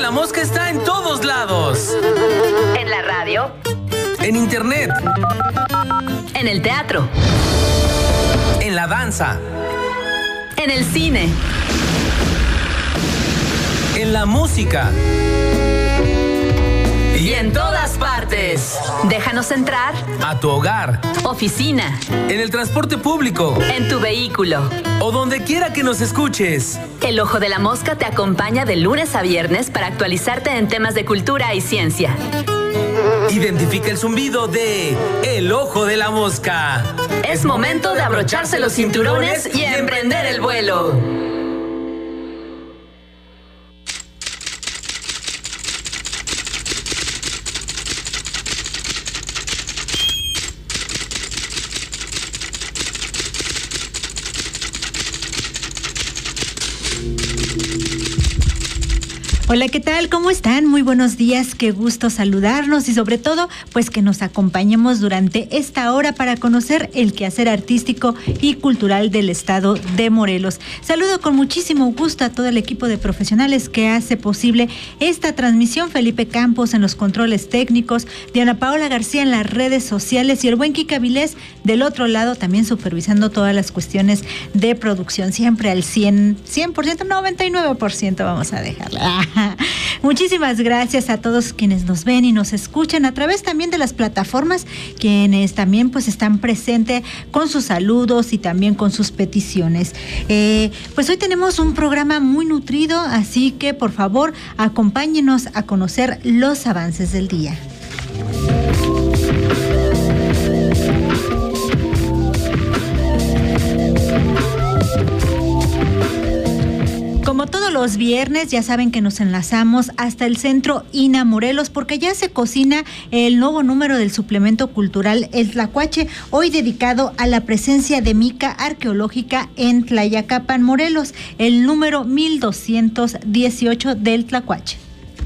la Mosca está en todos lados. En la radio. En internet. En el teatro. En la danza. En el cine. En la música. Y en todas partes. Déjanos entrar. A tu hogar. Oficina. En el transporte público. En tu vehículo. O donde quiera que nos escuches. El Ojo de la Mosca te acompaña de lunes a viernes para actualizarte en temas de cultura y ciencia. Identifica el zumbido de El Ojo de la Mosca. Es momento de abrocharse los cinturones y emprender el vuelo. Hola, ¿qué tal? ¿Cómo están? Muy buenos días, qué gusto saludarnos y sobre todo, pues que nos acompañemos durante esta hora para conocer el quehacer artístico y cultural del estado de Morelos. Saludo con muchísimo gusto a todo el equipo de profesionales que hace posible esta transmisión. Felipe Campos en los controles técnicos, Diana Paola García en las redes sociales y el buen Kika Vilés del otro lado también supervisando todas las cuestiones de producción, siempre al 100%, 99% vamos a dejarla. Muchísimas gracias a todos quienes nos ven y nos escuchan a través también de las plataformas, quienes también pues están presentes con sus saludos y también con sus peticiones. Pues hoy tenemos un programa muy nutrido, así que por favor acompáñenos a conocer los avances del día. Como todos los viernes, ya saben que nos enlazamos hasta el Centro INA Morelos porque ya se cocina el nuevo número del suplemento cultural El Tlacuache, hoy dedicado a la presencia de mica arqueológica en Tlayacapan, Morelos, el número 1218 del Tlacuache.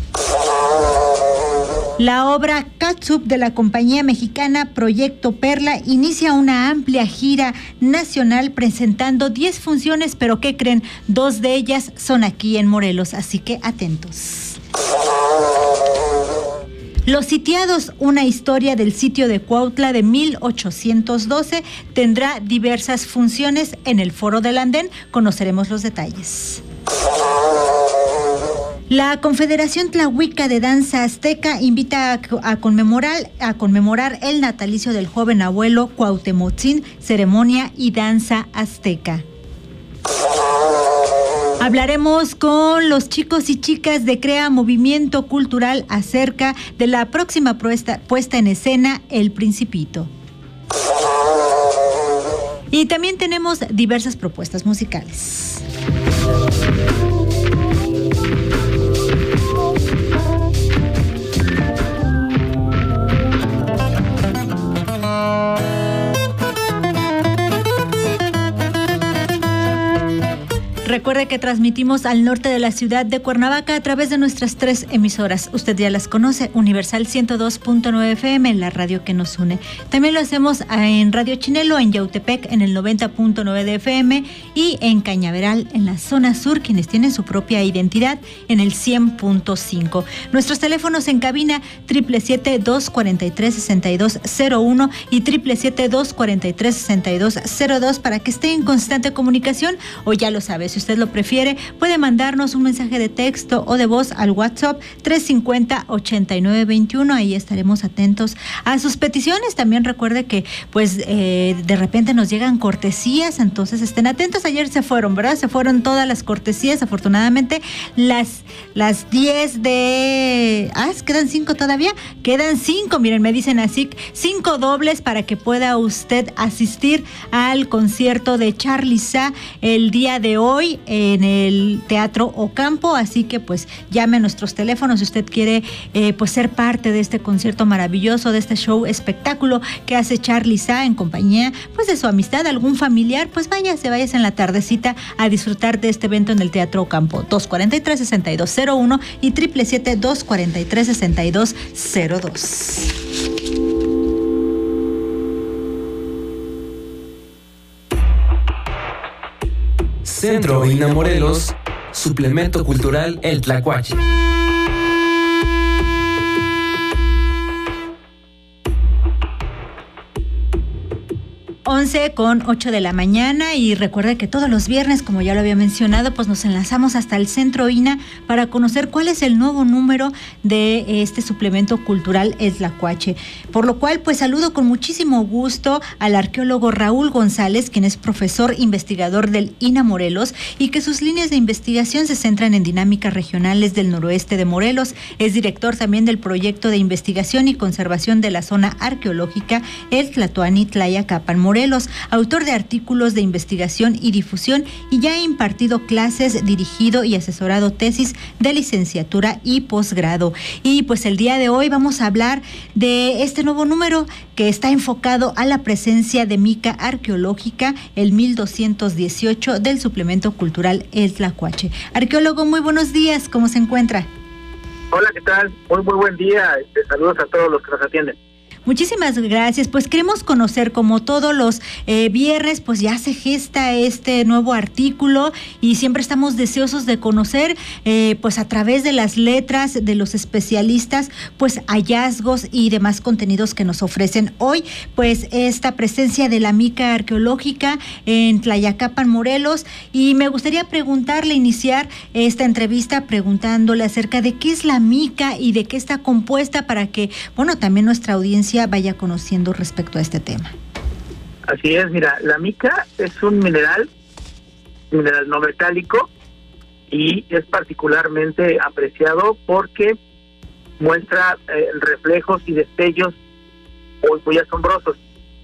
La obra Catsup de la compañía mexicana Proyecto Perla inicia una amplia gira nacional presentando 10 funciones, pero ¿qué creen? 2 de ellas son aquí en Morelos, así que atentos. Los Sitiados, una historia del sitio de Cuautla de 1812, tendrá diversas funciones en el Foro del Andén. Conoceremos los detalles. La Confederación Tlahuica de Danza Azteca invita a conmemorar el natalicio del joven abuelo Cuauhtemotzin, ceremonia y danza azteca. Hablaremos con los chicos y chicas de CREA Movimiento Cultural acerca de la próxima puesta en escena El Principito. Y también tenemos diversas propuestas musicales. Recuerde que transmitimos al norte de la ciudad de Cuernavaca a través de nuestras 3 emisoras. Usted ya las conoce, Universal 102.9 FM, en la radio que nos une. También lo hacemos en Radio Chinelo, en Yautepec, en el 90.9 de FM y en Cañaveral, en la zona sur, quienes tienen su propia identidad, en el 100.5. Nuestros teléfonos en cabina 777-243-6201 y 777-243-6202 para que esté en constante comunicación, o ya lo sabe, si usted lo prefiere, puede mandarnos un mensaje de texto o de voz al WhatsApp 350-8921. Ahí estaremos atentos a sus peticiones. También recuerde que pues de repente nos llegan cortesías, entonces estén atentos. Ayer se fueron, ¿verdad? Se fueron todas las cortesías, afortunadamente las 10 de... ¿quedan 5 todavía? Quedan 5, miren, me dicen así, 5 dobles para que pueda usted asistir al concierto de Charly Sa el día de hoy en el Teatro Ocampo, así que pues llame a nuestros teléfonos si usted quiere pues ser parte de este concierto maravilloso, de este show espectáculo que hace Charly Sa en compañía pues de su amistad, algún familiar, pues váyase en la tardecita a disfrutar de este evento en el Teatro Ocampo. 243-6201 y 777-243-6202. Centro INA Morelos, suplemento cultural El Tlacuache. 11:08 de la mañana, y recuerde que todos los viernes, como ya lo había mencionado, pues nos enlazamos hasta el Centro INA para conocer cuál es el nuevo número de este suplemento cultural El Tlacuache. Por lo cual, pues saludo con muchísimo gusto al arqueólogo Raúl González, quien es profesor investigador del INA Morelos y que sus líneas de investigación se centran en dinámicas regionales del noroeste de Morelos. Es director también del proyecto de investigación y conservación de la zona arqueológica El Tlatoani Tlayacapan Morelos, autor de artículos de investigación y difusión, y ya ha impartido clases, dirigido y asesorado tesis de licenciatura y posgrado. Y pues el día de hoy vamos a hablar de este nuevo número que está enfocado a la presencia de mica arqueológica, el 1218 del suplemento cultural El Tlacuache. Arqueólogo, muy buenos días, ¿cómo se encuentra? Hola, ¿qué tal? Muy buen día. Saludos a todos los que nos atienden. Muchísimas gracias. Pues queremos conocer, como todos los viernes, pues ya se gesta este nuevo artículo y siempre estamos deseosos de conocer, pues a través de las letras de los especialistas, pues hallazgos y demás contenidos que nos ofrecen hoy, pues esta presencia de la mica arqueológica en Tlayacapan, Morelos. Y me gustaría preguntarle, iniciar esta entrevista preguntándole acerca de qué es la mica y de qué está compuesta, para que, bueno, también nuestra audiencia vaya conociendo respecto a este tema. Así es, mira, la mica es un mineral no metálico, y es particularmente apreciado porque muestra reflejos y destellos muy asombrosos.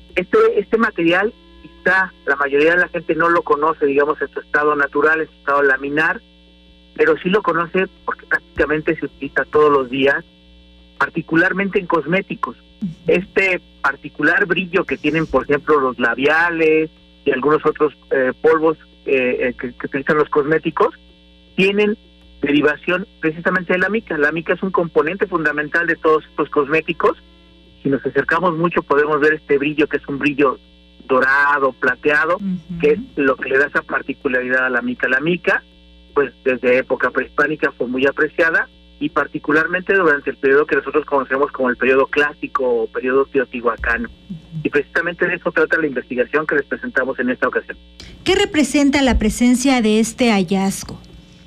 Este material, quizá la mayoría de la gente no lo conoce, digamos, en su estado natural, en su estado laminar, pero sí lo conoce porque prácticamente se utiliza todos los días, particularmente en cosméticos. Este particular brillo que tienen, por ejemplo, los labiales y algunos otros polvos que utilizan los cosméticos, tienen derivación precisamente de la mica. La mica es un componente fundamental de todos estos cosméticos. Si nos acercamos mucho podemos ver este brillo, que es un brillo dorado, plateado, que es lo que le da esa particularidad a la mica. La mica, pues desde época prehispánica fue muy apreciada, y particularmente durante el periodo que nosotros conocemos como el periodo clásico o periodo teotihuacano. Y precisamente de eso trata la investigación que les presentamos en esta ocasión. ¿Qué representa la presencia de este hallazgo?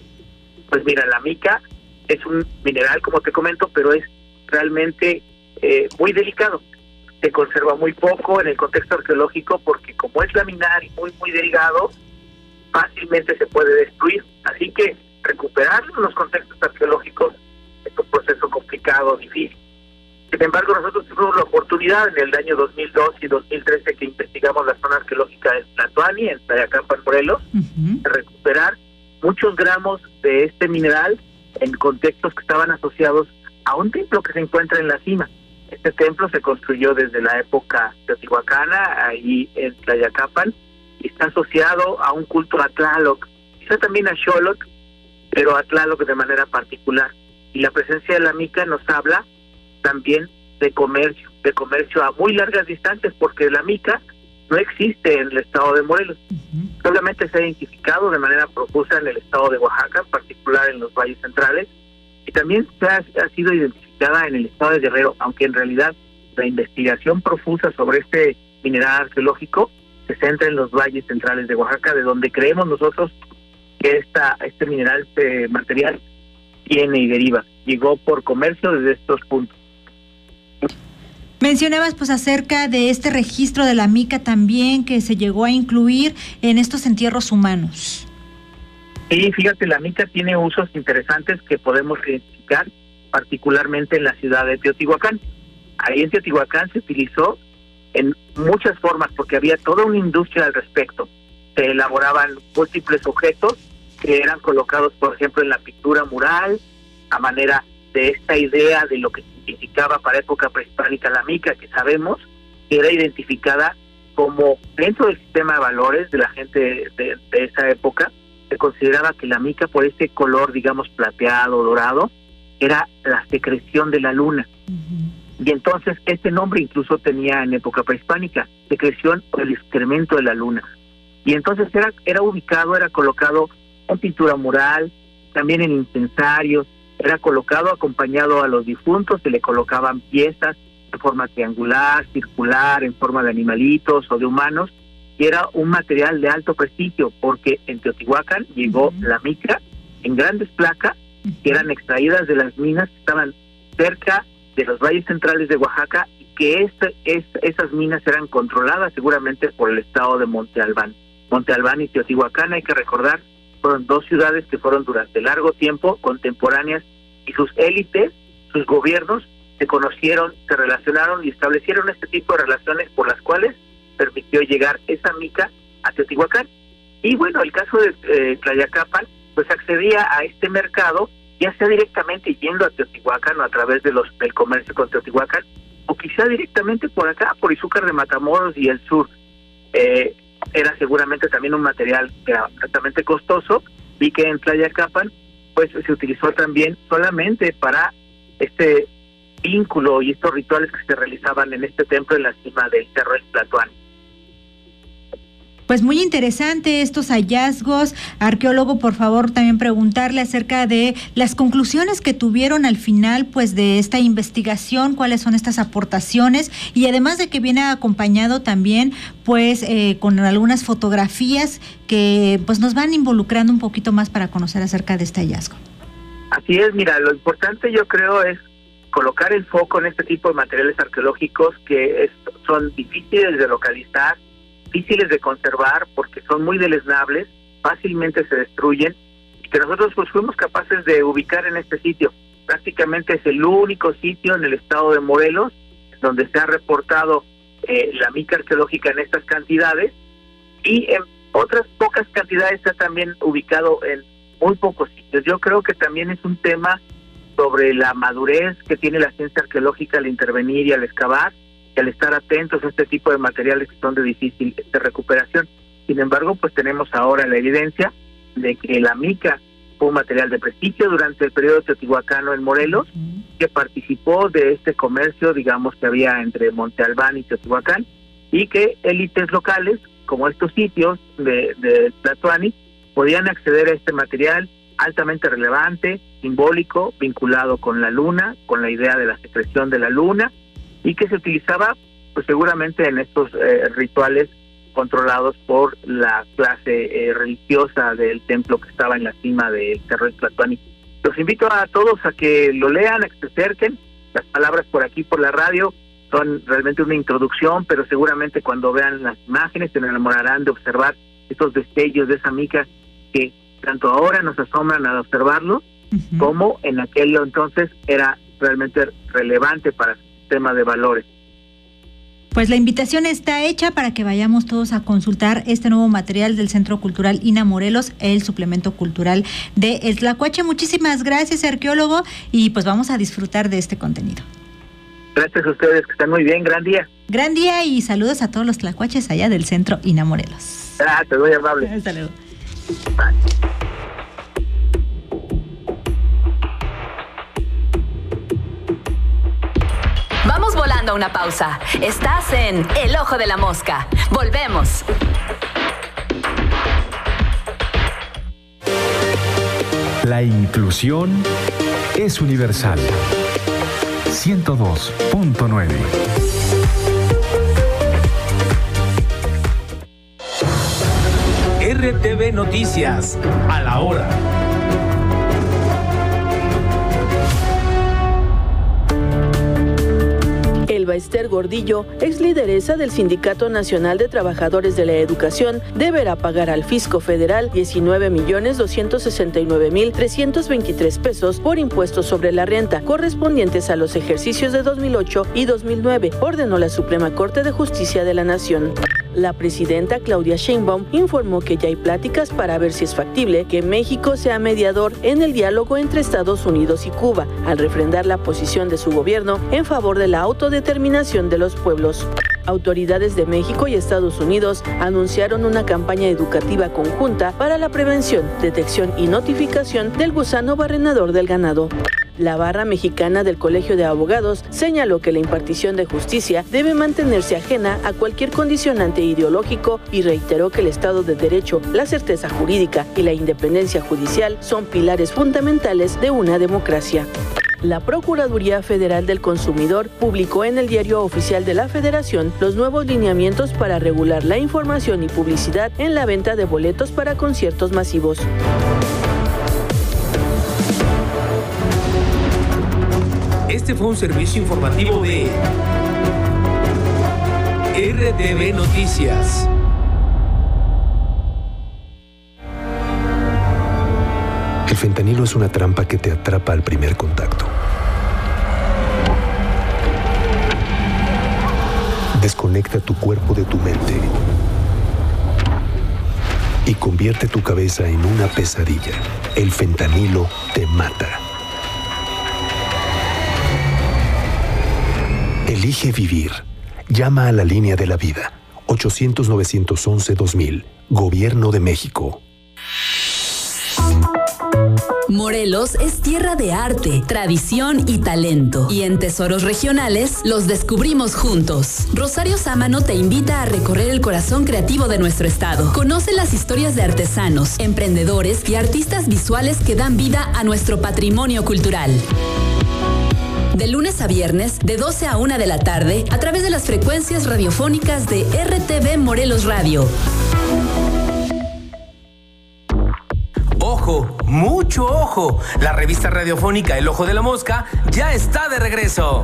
Pues mira, la mica es un mineral, como te comento, pero es realmente muy delicado. Se conserva muy poco en el contexto arqueológico porque, como es laminar y muy delgado, fácilmente se puede destruir. Así que recuperarlo en los contextos arqueológicos es un proceso complicado, difícil. Sin embargo, nosotros tuvimos la oportunidad en el año 2002 y 2013 que investigamos la zona arqueológica de Tlatoani, en Tlayacapan, Morelos, de recuperar muchos gramos de este mineral en contextos que estaban asociados a un templo que se encuentra en la cima. Este templo se construyó desde la época teotihuacana, ahí en Tlayacapan, y está asociado a un culto a Tlaloc, quizá también a Xoloc, pero a Tlaloc de manera particular. Y la presencia de la mica nos habla también de comercio a muy largas distancias, porque la mica no existe en el estado de Morelos. Solamente se ha identificado de manera profusa en el estado de Oaxaca, en particular en los valles centrales, y también ha sido identificada en el estado de Guerrero, aunque en realidad la investigación profusa sobre este mineral arqueológico se centra en los valles centrales de Oaxaca, de donde creemos nosotros que este mineral material tiene y deriva. Llegó por comercio desde estos puntos. Mencionabas pues acerca de este registro de la mica también, que se llegó a incluir en estos entierros humanos. Sí, fíjate, la mica tiene usos interesantes que podemos identificar, particularmente en la ciudad de Teotihuacán. Ahí en Teotihuacán se utilizó en muchas formas, porque había toda una industria al respecto. Se elaboraban múltiples objetos que eran colocados, por ejemplo, en la pintura mural, a manera de esta idea de lo que significaba para época prehispánica la mica, que sabemos que era identificada como, dentro del sistema de valores de la gente de esa época, se consideraba que la mica, por este color, digamos, plateado, dorado, era la secreción de la luna. Y entonces este nombre incluso tenía en época prehispánica, secreción o el excremento de la luna. Y entonces era colocado en pintura mural, también en incensarios, era colocado acompañado a los difuntos, se le colocaban piezas en forma triangular, circular, en forma de animalitos o de humanos, y era un material de alto prestigio, porque en Teotihuacán llegó la mica en grandes placas que eran extraídas de las minas que estaban cerca de los valles centrales de Oaxaca, y que esas minas eran controladas seguramente por el estado de Monte Albán. Monte Albán y Teotihuacán, hay que recordar, fueron dos ciudades que fueron durante largo tiempo contemporáneas, y sus élites, sus gobiernos, se conocieron, se relacionaron y establecieron este tipo de relaciones por las cuales permitió llegar esa mica a Teotihuacán. Y bueno, el caso de Tlayacapan, pues accedía a este mercado, ya sea directamente yendo a Teotihuacán o a través de del comercio con Teotihuacán, o quizá directamente por acá, por Izúcar de Matamoros y el sur. Era seguramente también un material que era altamente costoso, y que en Tlayacapan pues se utilizó también solamente para este vínculo y estos rituales que se realizaban en este templo en la cima del Cerro El Tlatoani. Pues muy interesante estos hallazgos. Arqueólogo, por favor, también preguntarle acerca de las conclusiones que tuvieron al final, pues, de esta investigación, cuáles son estas aportaciones, y además de que viene acompañado también, pues, con algunas fotografías que, pues, nos van involucrando un poquito más para conocer acerca de este hallazgo. Así es, mira, lo importante yo creo es colocar el foco en este tipo de materiales arqueológicos que son difíciles de localizar, difíciles de conservar porque son muy deleznables, fácilmente se destruyen, y que nosotros pues fuimos capaces de ubicar en este sitio. Prácticamente es el único sitio en el estado de Morelos donde se ha reportado la mica arqueológica en estas cantidades, y en otras pocas cantidades está también ubicado en muy pocos sitios. Yo creo que también es un tema sobre la madurez que tiene la ciencia arqueológica al intervenir y al excavar, y al estar atentos a este tipo de materiales que son de difícil recuperación. Sin embargo, pues tenemos ahora la evidencia de que la mica fue un material de prestigio durante el periodo teotihuacano en Morelos, que participó de este comercio, digamos, que había entre Monte Albán y Teotihuacán, y que élites locales, como estos sitios de Tlatoani, podían acceder a este material altamente relevante, simbólico, vinculado con la luna, con la idea de la secreción de la luna, y que se utilizaba pues seguramente en estos rituales controlados por la clase religiosa del templo que estaba en la cima del Cerro El Tlatoani. Los invito a todos a que lo lean, a que se acerquen. Las palabras por aquí, por la radio, son realmente una introducción, pero seguramente cuando vean las imágenes se enamorarán de observar estos destellos de esa mica que tanto ahora nos asombran al observarlo, como en aquel entonces era realmente relevante para tema de valores. Pues la invitación está hecha para que vayamos todos a consultar este nuevo material del Centro Cultural INA Morelos, el suplemento cultural de El Tlacuache. Muchísimas gracias, arqueólogo, y pues vamos a disfrutar de este contenido. Gracias a ustedes, que están muy bien, gran día. Gran día, y saludos a todos los tlacuaches allá del Centro INA Morelos. Gracias, muy amable. Hasta luego. Bye. Vamos volando a una pausa. Estás en El Ojo de la Mosca. Volvemos. La inclusión es universal. 102.9. RTV Noticias, a la hora. Elba Ester Gordillo, ex lideresa del Sindicato Nacional de Trabajadores de la Educación, deberá pagar al fisco federal 19.269.323 pesos por impuestos sobre la renta, correspondientes a los ejercicios de 2008 y 2009, ordenó la Suprema Corte de Justicia de la Nación. La presidenta Claudia Sheinbaum informó que ya hay pláticas para ver si es factible que México sea mediador en el diálogo entre Estados Unidos y Cuba, al refrendar la posición de su gobierno en favor de la autodeterminación de los pueblos. Autoridades de México y Estados Unidos anunciaron una campaña educativa conjunta para la prevención, detección y notificación del gusano barrenador del ganado. La barra mexicana del Colegio de Abogados señaló que la impartición de justicia debe mantenerse ajena a cualquier condicionante ideológico y reiteró que el Estado de Derecho, la certeza jurídica y la independencia judicial son pilares fundamentales de una democracia. La Procuraduría Federal del Consumidor publicó en el Diario Oficial de la Federación los nuevos lineamientos para regular la información y publicidad en la venta de boletos para conciertos masivos. Este fue un servicio informativo de RTV Noticias. El fentanilo es una trampa que te atrapa al primer contacto. Desconecta tu cuerpo de tu mente y convierte tu cabeza en una pesadilla. El fentanilo te mata. Elige vivir. Llama a la línea de la vida. 800-911-2000. Gobierno de México. Morelos es tierra de arte, tradición y talento. Y en Tesoros Regionales los descubrimos juntos. Rosario Sámano te invita a recorrer el corazón creativo de nuestro estado. Conoce las historias de artesanos, emprendedores y artistas visuales que dan vida a nuestro patrimonio cultural. De lunes a viernes, de 12 a 1 de la tarde, a través de las frecuencias radiofónicas de RTV Morelos Radio. ¡Ojo! ¡Mucho ojo! La revista radiofónica El Ojo de la Mosca ya está de regreso.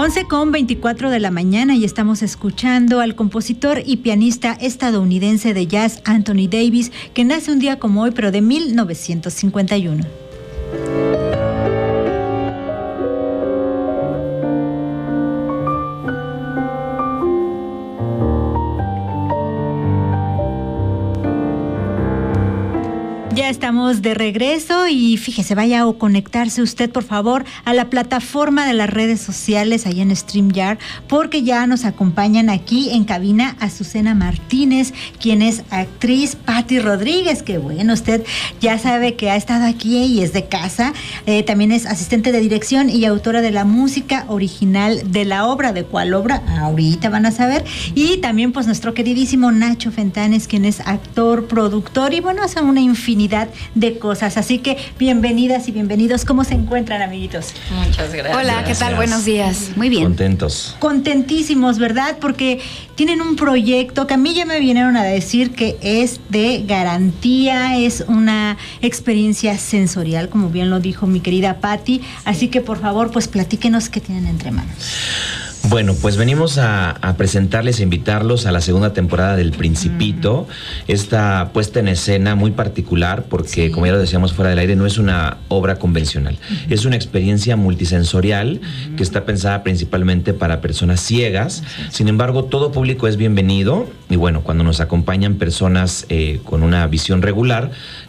11:24 de la mañana y estamos escuchando al compositor y pianista estadounidense de jazz Anthony Davis, que nace un día como hoy, pero de 1951. Ya estamos de regreso y fíjese, vaya a conectarse usted por favor a la plataforma de las redes sociales ahí en StreamYard, porque ya nos acompañan aquí en cabina Azucena Martínez, quien es actriz, Patti Rodríguez, que bueno, usted ya sabe que ha estado aquí y es de casa, también es asistente de dirección y autora de la música original de la obra. ¿De cuál obra? Ahorita van a saber. Y también pues nuestro queridísimo Nacho Fentanes, quien es actor, productor y bueno, hace una infinidad de cosas. Así que bienvenidas y bienvenidos. ¿Cómo se encuentran, amiguitos? Muchas gracias. Hola, ¿qué tal? Buenos días. Muy bien. Contentos. Contentísimos, ¿verdad? Porque tienen un proyecto que a mí ya me vinieron a decir que es de garantía, es una experiencia sensorial, como bien lo dijo mi querida Patti. Así que por favor, pues platíquenos qué tienen entre manos. Bueno, pues venimos a presentarles, a invitarlos a la segunda temporada del Principito. Esta puesta en escena muy particular porque, como ya lo decíamos fuera del aire, no es una obra convencional. Es una experiencia multisensorial que está pensada principalmente para personas ciegas. Sin embargo, todo público es bienvenido y bueno, cuando nos acompañan personas con una visión regular,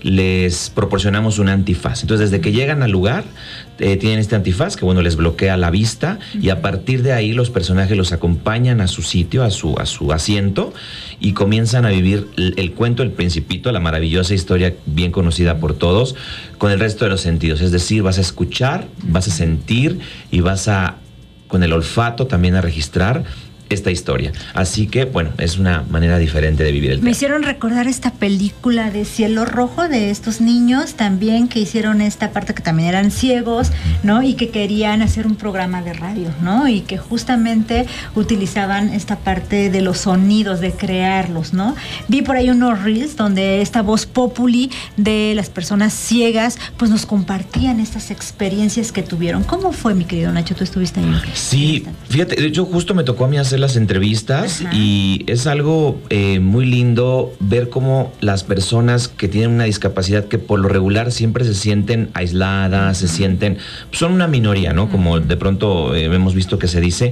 les proporcionamos un antifaz. Entonces, desde que llegan al lugar, tienen este antifaz que bueno, les bloquea la vista y a partir de ahí los personajes los acompañan a su sitio, a su asiento y comienzan a vivir el cuento del Principito, la maravillosa historia bien conocida por todos, con el resto de los sentidos. Es decir, vas a escuchar, vas a sentir y vas a, con el olfato también a registrar esta historia. Así que, bueno, es una manera diferente de vivir el teatro. Me hicieron recordar esta película de Cielo Rojo, de estos niños también que hicieron esta parte, que también eran ciegos, ¿no? Y que querían hacer un programa de radio, ¿no? Y que justamente utilizaban esta parte de los sonidos, de crearlos, ¿no? Vi por ahí unos reels donde esta voz populi de las personas ciegas, pues nos compartían estas experiencias que tuvieron. ¿Cómo fue, mi querido Nacho? Tú estuviste ahí. Sí, fíjate, de hecho justo me tocó a mí hacer las entrevistas. Ajá. Y es algo muy lindo ver cómo las personas que tienen una discapacidad que por lo regular siempre se sienten aisladas, se sienten, son una minoría, ¿no? Como de pronto hemos visto que se dice.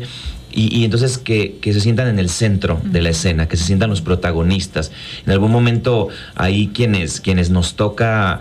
Y entonces que se sientan en el centro de la escena, que se sientan los protagonistas. En algún momento ahí quienes nos toca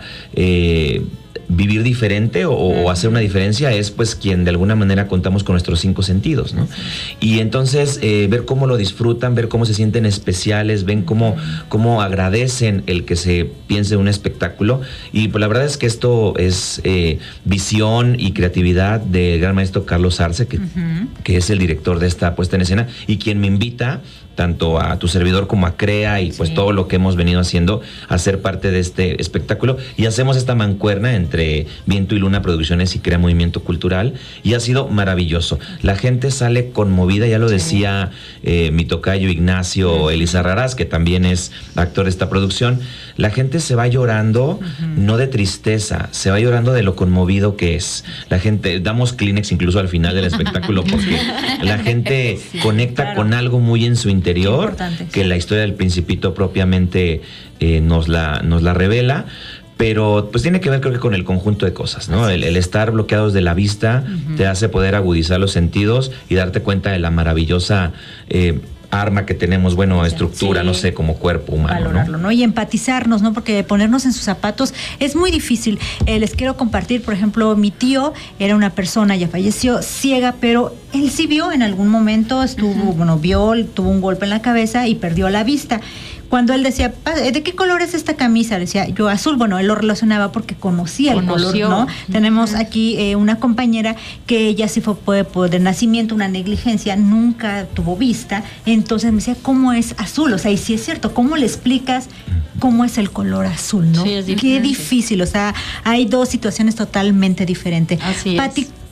vivir diferente o hacer una diferencia es pues quien de alguna manera contamos con nuestros 5 sentidos, ¿no? Y entonces ver cómo lo disfrutan, ver cómo se sienten especiales, ven cómo agradecen el que se piense un espectáculo. Y pues la verdad es que esto es visión y creatividad del gran maestro Carlos Arce, que es el director de esta puesta en escena y quien me invita tanto a tu servidor como a CREA y pues todo lo que hemos venido haciendo a ser parte de este espectáculo, y hacemos esta mancuerna entre Viento y Luna Producciones y CREA Movimiento Cultural, y ha sido maravilloso. La gente sale conmovida, ya lo decía mi tocayo Ignacio Elizarrarás, que también es actor de esta producción. La gente se va llorando, no de tristeza, se va llorando de lo conmovido que es. La gente, damos Kleenex incluso al final del espectáculo porque la gente conecta con algo muy en su interior, que la historia del Principito propiamente nos la revela. Pero pues tiene que ver, creo que con el conjunto de cosas, ¿no? El estar bloqueados de la vista te hace poder agudizar los sentidos y darte cuenta de la maravillosa arma que tenemos, bueno, estructura, no sé, como cuerpo humano, valorarlo, ¿no? Y empatizarnos, ¿no? Porque ponernos en sus zapatos es muy difícil. Les quiero compartir, por ejemplo, mi tío era una persona, ya falleció, ciega, pero él sí vio en algún momento, tuvo un golpe en la cabeza y perdió la vista. Cuando él decía, ¿de qué color es esta camisa? Decía yo, azul. Bueno, él lo relacionaba porque conocía el color, ¿no? Tenemos aquí una compañera que ella sí fue de nacimiento, una negligencia, nunca tuvo vista. Entonces me decía, ¿cómo es azul? O sea, y sí es cierto, ¿cómo le explicas cómo es el color azul, no? Sí, es difícil. Qué difícil, o sea, hay dos situaciones totalmente diferentes. Así es. Patti,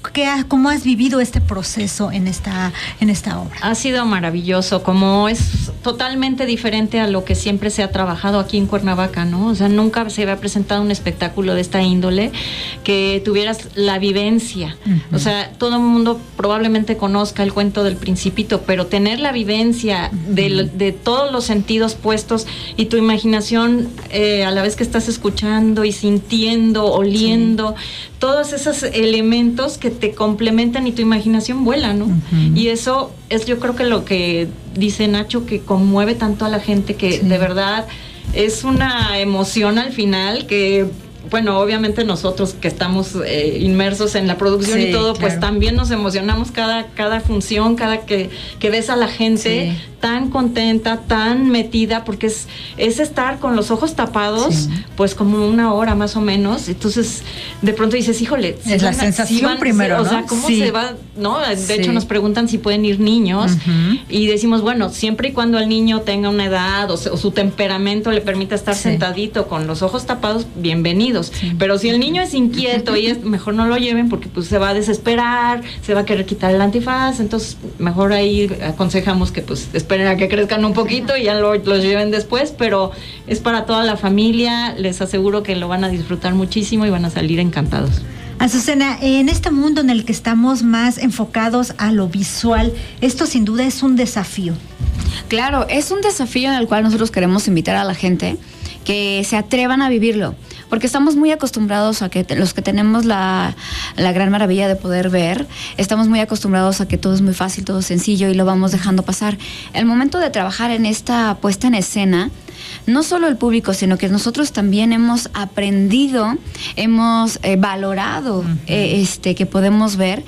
¿Cómo has vivido este proceso en esta obra? Ha sido maravilloso, como es totalmente diferente a lo que siempre se ha trabajado aquí en Cuernavaca, ¿no? O sea, nunca se había presentado un espectáculo de esta índole que tuvieras la vivencia. O sea, todo el mundo probablemente conozca el cuento del Principito, pero tener la vivencia de todos los sentidos puestos y tu imaginación a la vez que estás escuchando y sintiendo, oliendo, todos esos elementos que te complementan y tu imaginación vuela, ¿no? Y eso es, yo creo que lo que dice Nacho, que conmueve tanto a la gente, que de verdad es una emoción al final que... Bueno, obviamente nosotros que estamos inmersos en la producción y todo, pues también nos emocionamos cada función, cada que ves a la gente tan contenta, tan metida, porque es estar con los ojos tapados, pues como una hora más o menos. Entonces, de pronto dices, híjole, es la sensación primero, ¿no? O sea, ¿cómo se va? ¿No? De hecho, nos preguntan si pueden ir niños y decimos, bueno, siempre y cuando el niño tenga una edad o su temperamento le permita estar sentadito con los ojos tapados, bienvenidos. Pero si el niño es inquieto y mejor no lo lleven porque pues se va a desesperar, se va a querer quitar el antifaz, entonces mejor ahí aconsejamos que pues esperen a que crezcan un poquito y ya los lleven después, pero es para toda la familia, les aseguro que lo van a disfrutar muchísimo y van a salir encantados. Azucena, en este mundo en el que estamos más enfocados a lo visual, esto sin duda es un desafío. Claro, es un desafío en el cual nosotros queremos invitar a la gente que se atrevan a vivirlo, porque estamos muy acostumbrados a que los que tenemos la gran maravilla de poder ver, estamos muy acostumbrados a que todo es muy fácil, todo es sencillo y lo vamos dejando pasar. El momento de trabajar en esta puesta en escena, no solo el público, sino que nosotros también hemos aprendido, hemos valorado que podemos ver,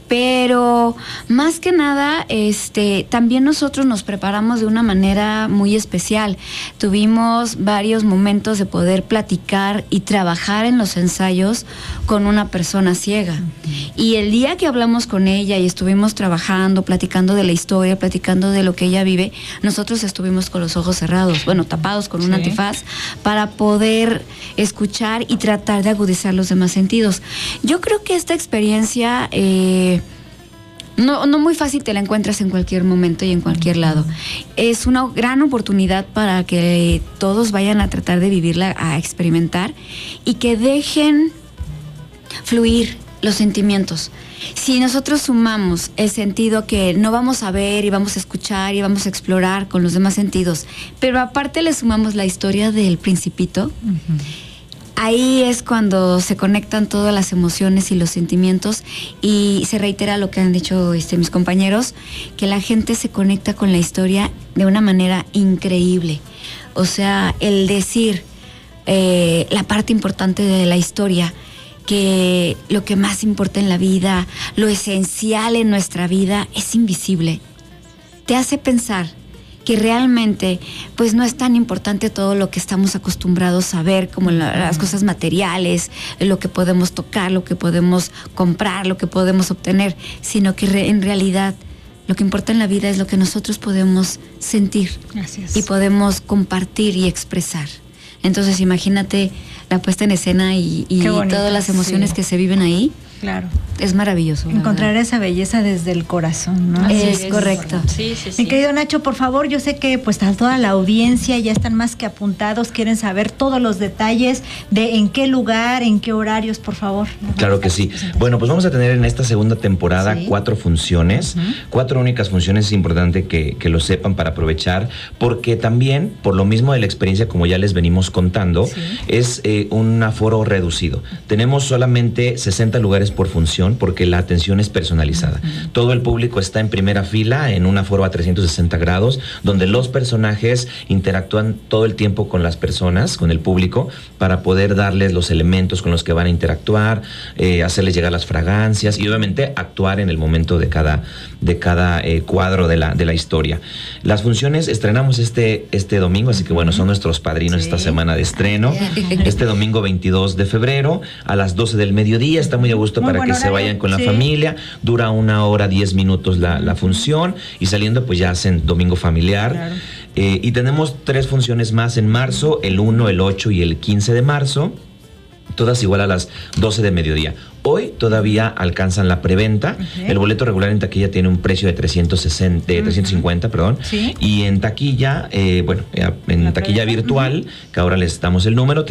pero más que nada también nosotros nos preparamos de una manera muy especial. Tuvimos varios momentos de poder platicar y trabajar en los ensayos con una persona ciega. Y el día que hablamos con ella y estuvimos trabajando, platicando de la historia, platicando de lo que ella vive, nosotros estuvimos con los ojos cerrados, bueno, tapados con un antifaz, para poder escuchar y tratar de agudizar los demás sentidos. Yo creo que esta experiencia no muy fácil te la encuentras en cualquier momento y en cualquier lado. Es una gran oportunidad para que todos vayan a tratar de vivirla, a experimentar y que dejen fluir los sentimientos. Si nosotros sumamos el sentido que no vamos a ver y vamos a escuchar y vamos a explorar con los demás sentidos, pero aparte le sumamos la historia del Principito, ahí es cuando se conectan todas las emociones y los sentimientos y se reitera lo que han dicho mis compañeros, que la gente se conecta con la historia de una manera increíble. O sea, el decir la parte importante de la historia, que lo que más importa en la vida, lo esencial en nuestra vida es invisible. Te hace pensar que realmente pues no es tan importante todo lo que estamos acostumbrados a ver, como las cosas materiales, lo que podemos tocar, lo que podemos comprar, lo que podemos obtener, sino que en realidad lo que importa en la vida es lo que nosotros podemos sentir y podemos compartir y expresar. Entonces imagínate la puesta en escena y todas las emociones que se viven ahí. Claro. Es maravilloso. Encontrar esa belleza desde el corazón, ¿no? Es correcto. Sí. Mi querido Nacho, por favor, yo sé que pues a toda la audiencia ya están más que apuntados, quieren saber todos los detalles de en qué lugar, en qué horarios, por favor. Claro que sí. Bueno, pues vamos a tener en esta segunda temporada 4 funciones, 4 únicas funciones. Es importante que lo sepan para aprovechar, porque también, por lo mismo de la experiencia, como ya les venimos contando, es un aforo reducido. Tenemos solamente 60 lugares por función, porque la atención es personalizada. Todo el público está en primera fila, en un aforo a 360 grados, donde los personajes interactúan todo el tiempo con las personas, con el público, para poder darles los elementos con los que van a interactuar, hacerles llegar las fragancias y obviamente actuar en el momento de cada cuadro de la historia. Las funciones estrenamos este domingo, así que bueno, son nuestros padrinos esta semana de estreno. Este domingo 22 de febrero a las 12 del mediodía. Está muy a gusto para que se vayan con la familia. Dura 1 hora 10 minutos la función y saliendo pues ya hacen domingo familiar. Claro. Y tenemos 3 funciones más en marzo, el 1, el 8 y el 15 de marzo. Todas igual a las 12 de mediodía. Hoy todavía alcanzan la preventa. El boleto regular en taquilla tiene un precio de 350, perdón. ¿Sí? Y en taquilla, en taquilla virtual, que ahora les damos el número,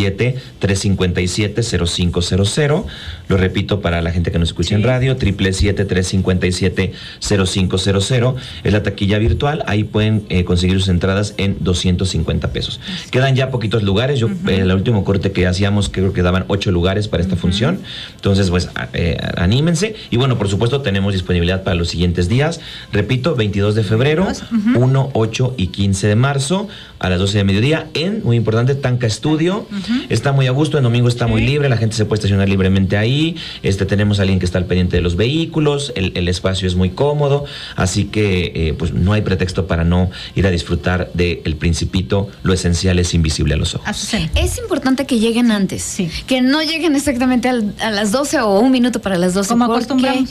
777-357-0500. Lo repito para la gente que nos escucha en radio, 777-357-0500. Es la taquilla virtual. Ahí pueden conseguir sus entradas en 250 pesos. Quedan ya poquitos lugares. Yo, el último corte que hacíamos, creo que daban 8 lugares para esta función. Entonces, pues, anímense. Y bueno, por supuesto, tenemos disponibilidad para los siguientes días. Repito, 22 de febrero, 1, 8 y 15 de marzo, a las 12 de mediodía, muy importante, Tanca Estudio. Está muy a gusto, el domingo está muy libre, la gente se puede estacionar libremente ahí. Tenemos a alguien que está al pendiente de los vehículos, el espacio es muy cómodo, así que pues no hay pretexto para no ir a disfrutar de El Principito. Lo esencial es invisible a los ojos. Es importante que lleguen antes, que no lleguen exactamente a las 12 o un minuto para las 12. Como acostumbramos.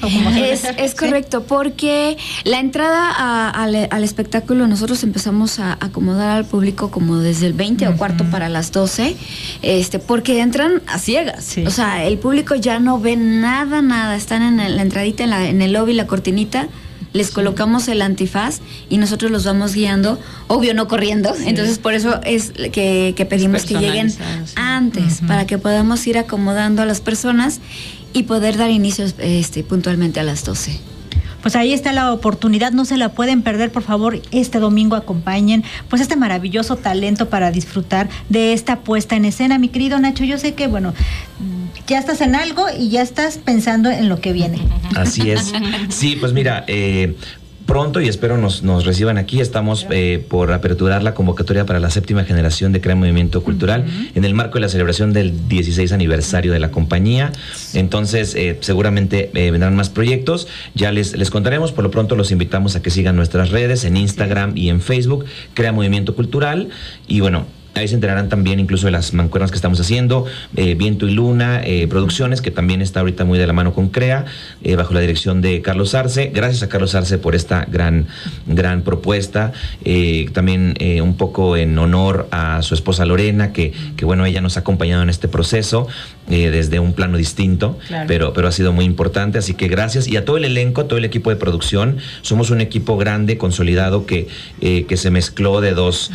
Es correcto, porque la entrada al espectáculo nosotros empezamos a acomodar al público como desde el 20 o cuarto para las 12, porque entran a ciegas. O sea, el público ya no ve nada, están en la entradita, en el lobby, la cortinita. Les colocamos el antifaz y nosotros los vamos guiando, obvio no corriendo, entonces por eso es que pedimos que lleguen antes, para que podamos ir acomodando a las personas y poder dar inicios puntualmente a las 12. Pues ahí está la oportunidad, no se la pueden perder, por favor, este domingo acompañen pues este maravilloso talento para disfrutar de esta puesta en escena. Mi querido Nacho, yo sé que, bueno, ya estás en algo y ya estás pensando en lo que viene. Así es. Sí, pues mira, pronto, y espero nos reciban aquí, estamos por aperturar la convocatoria para la 7ª generación de Crea Movimiento Cultural en el marco de la celebración del 16 aniversario de la compañía. Entonces, seguramente vendrán más proyectos, ya les contaremos. Por lo pronto los invitamos a que sigan nuestras redes en Instagram y en Facebook, Crea Movimiento Cultural, y bueno, ahí se enterarán también incluso de las mancuernas que estamos haciendo, Viento y Luna, Producciones, que también está ahorita muy de la mano con CREA, bajo la dirección de Carlos Arce. Gracias a Carlos Arce por esta gran propuesta. También un poco en honor a su esposa Lorena, que bueno, ella nos ha acompañado en este proceso desde un plano distinto, pero ha sido muy importante. Así que gracias. Y a todo el elenco, a todo el equipo de producción. Somos un equipo grande, consolidado, que se mezcló de dos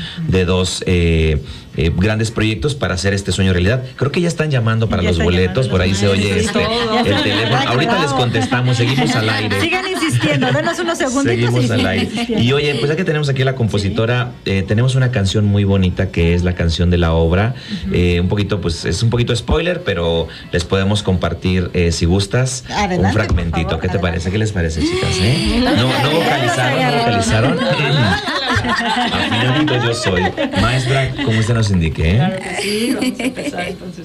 grandes proyectos para hacer este sueño realidad. Creo que ya están llamando para los boletos, por ahí se oye el teléfono. Ahorita les contestamos, seguimos al aire. Sigan insistiendo, denos unos segunditos. Seguimos al aire. Y oye, pues ya que tenemos aquí a la compositora, tenemos una canción muy bonita que es la canción de la obra. Un poquito, pues es un poquito spoiler, pero les podemos compartir, si gustas, adelante, un fragmentito. Favor, ¿qué te parece? ¿Qué les parece, chicas? ¿No vocalizaron? Afinadito yo soy. Maestra, como usted nos indique, Claro que sí, vamos a empezar entonces.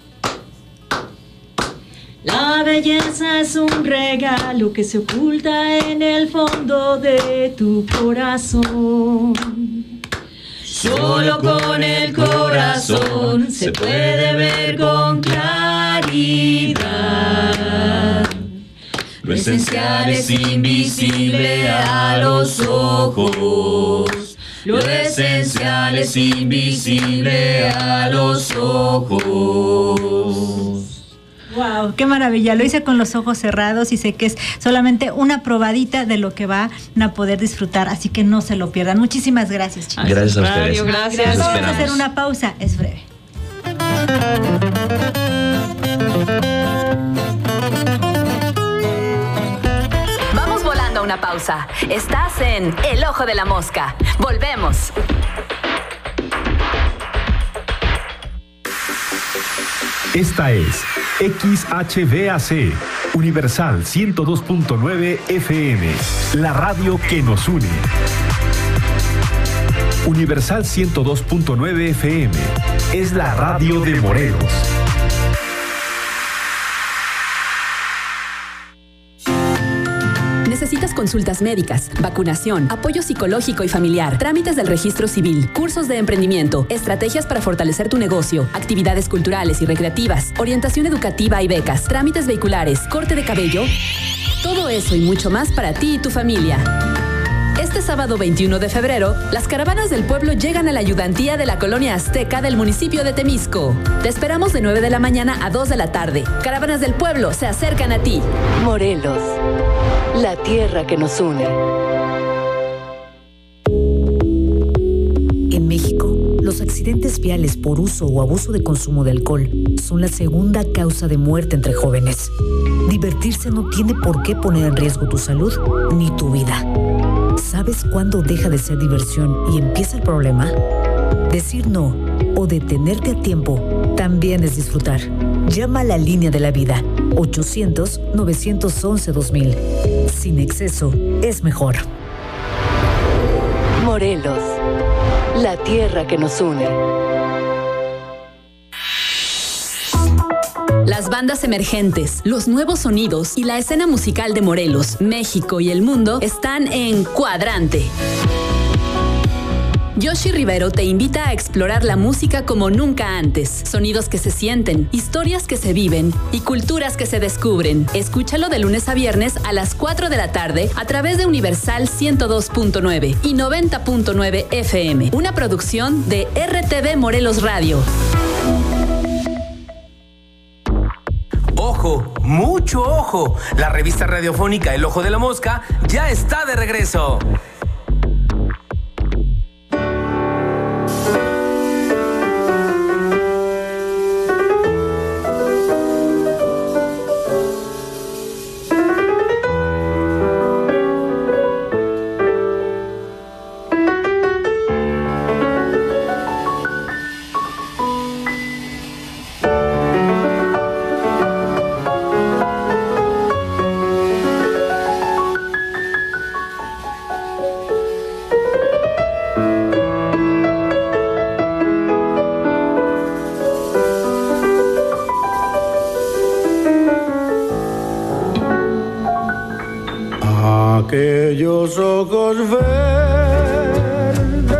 La belleza es un regalo que se oculta en el fondo de tu corazón. Solo con el corazón se puede ver con claridad. Lo esencial es invisible a los ojos. Lo esencial es invisible a los ojos. Wow, qué maravilla. Lo hice con los ojos cerrados y sé que es solamente una probadita de lo que van a poder disfrutar, así que no se lo pierdan. Muchísimas gracias, chicos. Gracias a ustedes. Gracias. Vamos a hacer una pausa, es breve. Vamos volando a una pausa. Estás en El Ojo de la Mosca. Volvemos. Esta es XHVAC, Universal 102.9 FM, la radio que nos une. Universal 102.9 FM es la radio de Morelos. ¿Necesitas consultas médicas, vacunación, apoyo psicológico y familiar, trámites del registro civil, cursos de emprendimiento, estrategias para fortalecer tu negocio, actividades culturales y recreativas, orientación educativa y becas, trámites vehiculares, corte de cabello? Todo eso y mucho más para ti y tu familia. Este sábado 21 de febrero, las caravanas del pueblo llegan a la ayudantía de la colonia azteca del municipio de Temisco. Te esperamos de 9 de la mañana a 2 de la tarde. Caravanas del pueblo se acercan a ti. Morelos, la tierra que nos une. En México, los accidentes viales por uso o abuso de consumo de alcohol son la segunda causa de muerte entre jóvenes. Divertirse no tiene por qué poner en riesgo tu salud ni tu vida. ¿Sabes cuándo deja de ser diversión y empieza el problema? Decir no o detenerte a tiempo también es disfrutar. Llama a la línea de la vida, 800-911-2000. Sin exceso, es mejor. Morelos, la tierra que nos une. Las bandas emergentes, los nuevos sonidos y la escena musical de Morelos, México y el mundo están en Cuadrante. Yoshi Rivero te invita a explorar la música como nunca antes. Sonidos que se sienten, historias que se viven y culturas que se descubren. Escúchalo de lunes a viernes a las 4 de la tarde a través de Universal 102.9 y 90.9 FM. Una producción de RTV Morelos Radio. ¡Ojo! ¡Mucho ojo! La revista radiofónica El Ojo de la Mosca ya está de regreso. Aquellos ojos verdes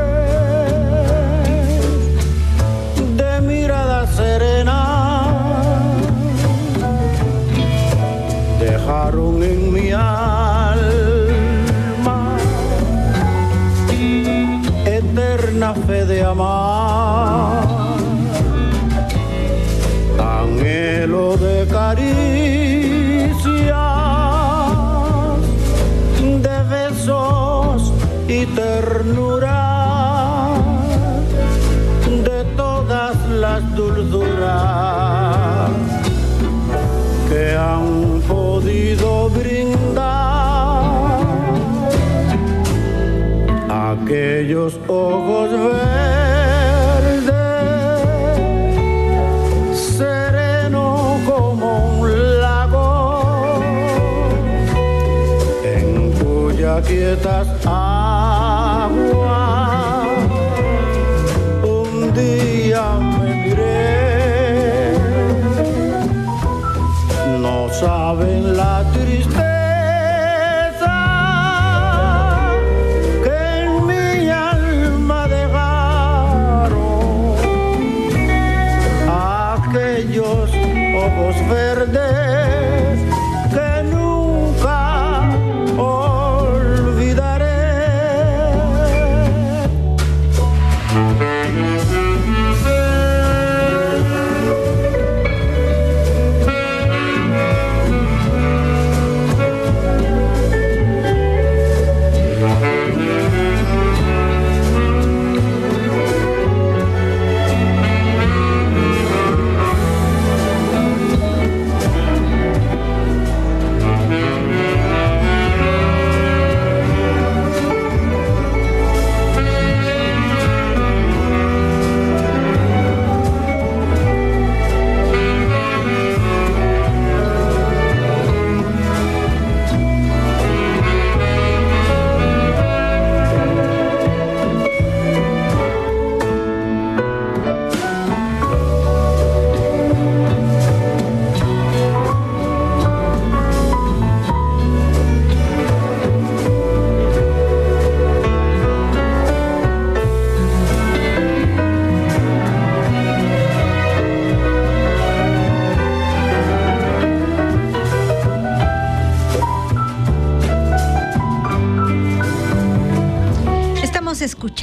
de mirada serena dejaron en mi alma eterna fe de amar, anhelo de caricia, y ternura de todas las dulzuras que han podido brindar aquellos ojos verdes, sereno como un lago en cuya quietas un día me miré, no saben la tristeza que en mi alma dejaron aquellos ojos verdes que nunca olvidaré.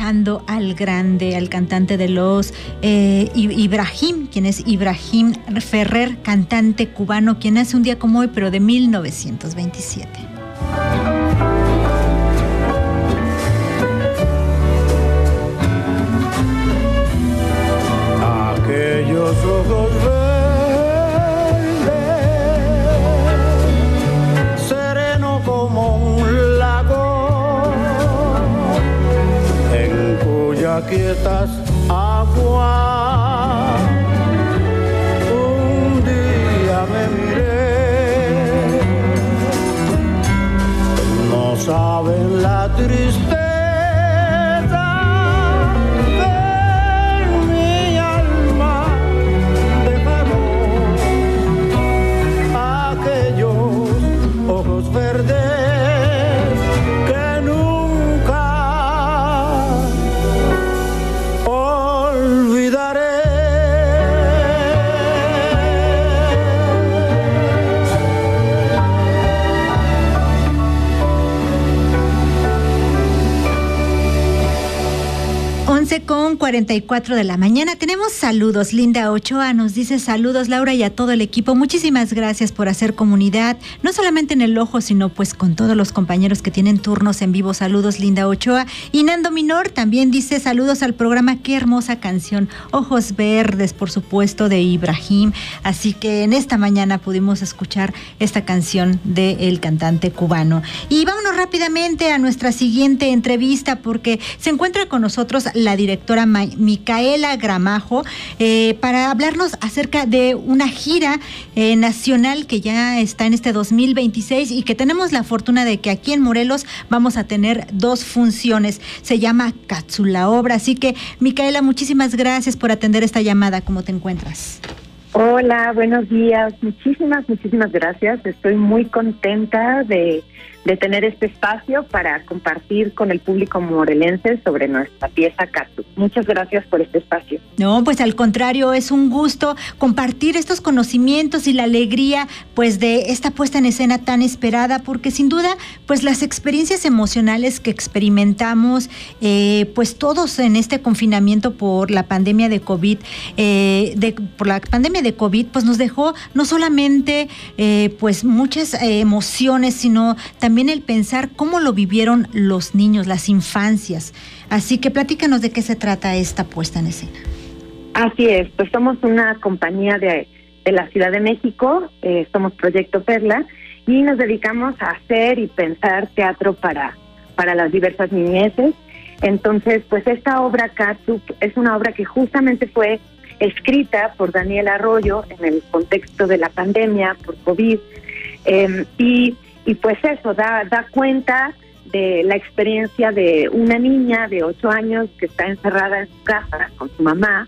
escuchando al grande, al cantante de los Ibrahim, quien es Ibrahim Ferrer, cantante cubano, quien nace un día como hoy, pero de 1927. Aquellos ojos verdes, sereno como un lago, en cuya quietas aguas un día me miré. No saben la tristeza con 44 de la mañana. Tenemos saludos. Linda Ochoa nos dice saludos, Laura, y a todo el equipo. Muchísimas gracias por hacer comunidad, no solamente en El Ojo, sino pues con todos los compañeros que tienen turnos en vivo. Saludos, Linda Ochoa. Y Nando Minor también dice saludos al programa. Qué hermosa canción. Ojos Verdes, por supuesto, de Ibrahim. Así que en esta mañana pudimos escuchar esta canción del cantante cubano. Y vámonos rápidamente a nuestra siguiente entrevista, porque se encuentra con nosotros la directora Micaela Gramajo para hablarnos acerca de una gira nacional que ya está en este 2026 y que tenemos la fortuna de que aquí en Morelos vamos a tener 2 funciones. Se llama Katsu la obra. Así que, Micaela, muchísimas gracias por atender esta llamada. ¿Cómo te encuentras? Hola, buenos días. Muchísimas gracias. Estoy muy contenta de tener este espacio para compartir con el público morelense sobre nuestra pieza Katsu. Muchas gracias por este espacio. No, pues al contrario, es un gusto compartir estos conocimientos y la alegría pues de esta puesta en escena tan esperada, porque sin duda pues las experiencias emocionales que experimentamos pues todos en este confinamiento por la pandemia de COVID, pues nos dejó no solamente pues muchas emociones, sino también el pensar cómo lo vivieron los niños, las infancias. Así que platícanos de qué se trata esta puesta en escena. Así es, pues somos una compañía de la Ciudad de México, somos Proyecto Perla, y nos dedicamos a hacer y pensar teatro para las diversas niñeces. Entonces, pues esta obra Katsu es una obra que justamente fue escrita por Daniel Arroyo en el contexto de la pandemia por COVID, y pues eso da cuenta de la experiencia de una niña de 8 años que está encerrada en su casa con su mamá,